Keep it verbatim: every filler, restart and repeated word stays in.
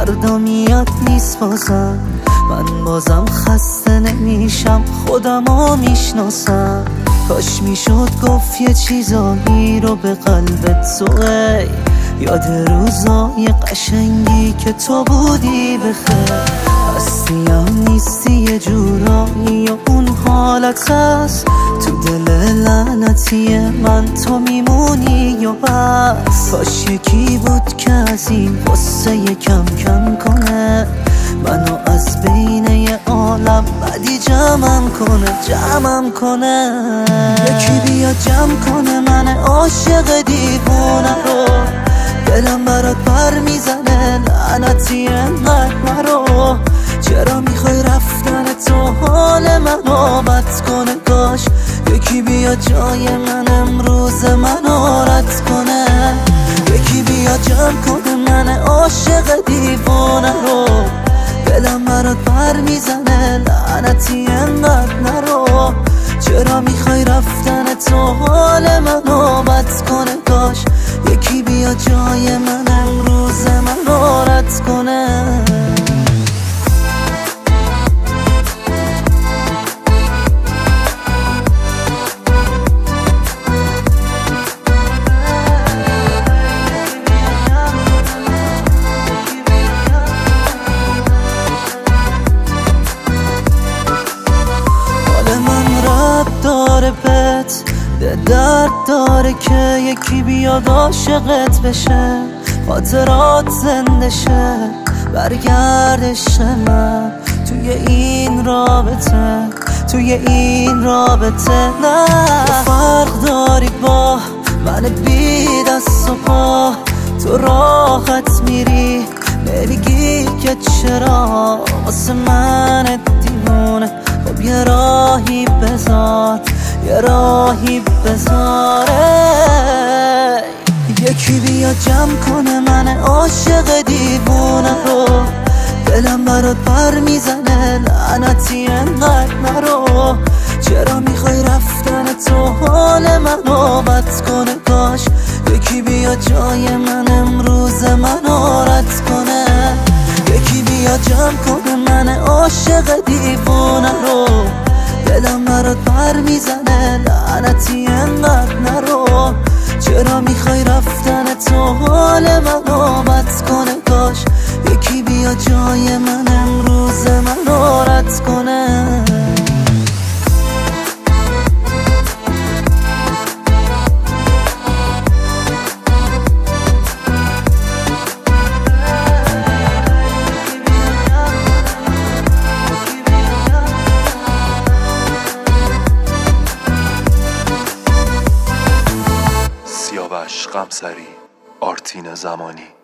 فردا میاد نیست بازم، من بازم خسته نمیشم، خودمو میشناسم. کاش میشد گفت یه چیزایی رو به قلبت تو، ای یاد روزای قشنگی که تو بودی بخیر. هستی هم نیستی یه جورایی و اون حالت هست تو دل لعنتی من، تو میمونی یا بس. کاش یکی بود که از این غصه کم کم کنه منو از بین یه عالم بدی جمعم کنه، جمعم کنه. یکی بیا جمع کنه من عاشق دیوونه رو، دلم برات پر میزنه لعنتی انقدر نرو. چرا میخوای رفتن تو حال منو بد کنه؟ کاش یکی بیا جای من امروز منو رد کنه. یکی بیا جمع کنه من عاشق دیوونه رو، دلم برات پر میزنه لعنتی انقدر نرو. چرا میخوای رفتن تو حال منو بد کنه؟ کاش یکی بیا جای من امروز منو رد کنه. داره بهت درد داره که یکی بیاد عاشقت بشه، خاطرات زنده شه، برگردش من توی این رابطه، توی این رابطه. نه فرق داری با من بی دست و پا، تو راحت میری نمیگی که چرا واسه من دیوونه. خب یه راهی بذار، یه راهی بذاره. یکی بیا جمع کنه من عاشق دیوونه رو، دلم برات پر میزنه لعنتی انقدر نرو. چرا میخوای رفتن تو حال منو بد کنه؟ کاش یکی بیا جای من امروز منو رد کنه. یکی بیا جمع کنه من عاشق دیوونه رو، دلم برات پر میزنه لعنتی انقدر نرو. چرا میخوای رفتن تو حال منو بد کنه؟ کاش یکی بیا جای من امروز منو رد کنه. سیاوش قمصری، آرتین زمانی.